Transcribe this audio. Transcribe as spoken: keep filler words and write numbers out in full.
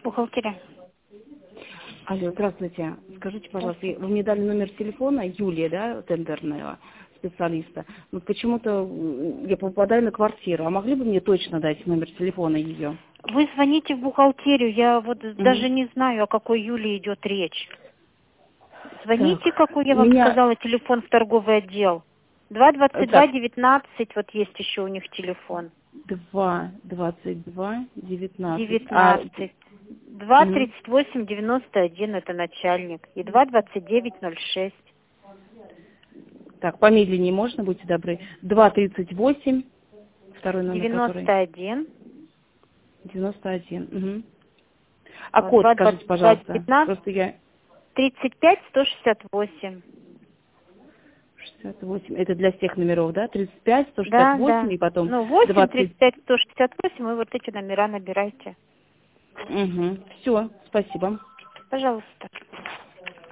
Бухгалтерия. Алло, здравствуйте. Скажите, пожалуйста, вы мне дали номер телефона Юлия, да, тендерного специалиста. Но почему-то я попадаю на квартиру. А могли бы мне точно дать номер телефона ее? Вы звоните в бухгалтерию, я вот Угу. даже не знаю, о какой Юлии идет речь. Звоните, Так, какой я вам меня... сказала, телефон в торговый отдел. два двадцать два Так, девятнадцать, вот есть еще у них телефон. два двадцать два девятнадцать. А... девятнадцать. два Угу. тридцать восемь девяносто один это начальник. И два двадцать девять ноль шесть. Так, помедленнее можно, будьте добры. два тридцать восемь, второй номер девяносто который? один. девяносто один. Угу. А Вот, код два скажите, двадцать два пожалуйста. девятнадцать. Просто я... тридцать пять сто шестьдесят восемь. шестьдесят восемь. Это для всех номеров, да? тридцать пять сто шестьдесят Да, восемь да. и потом Ну, восемь двадцать. тридцать пять сто шестьдесят восемь, и вот эти номера набирайте. Угу. Все, спасибо. Пожалуйста.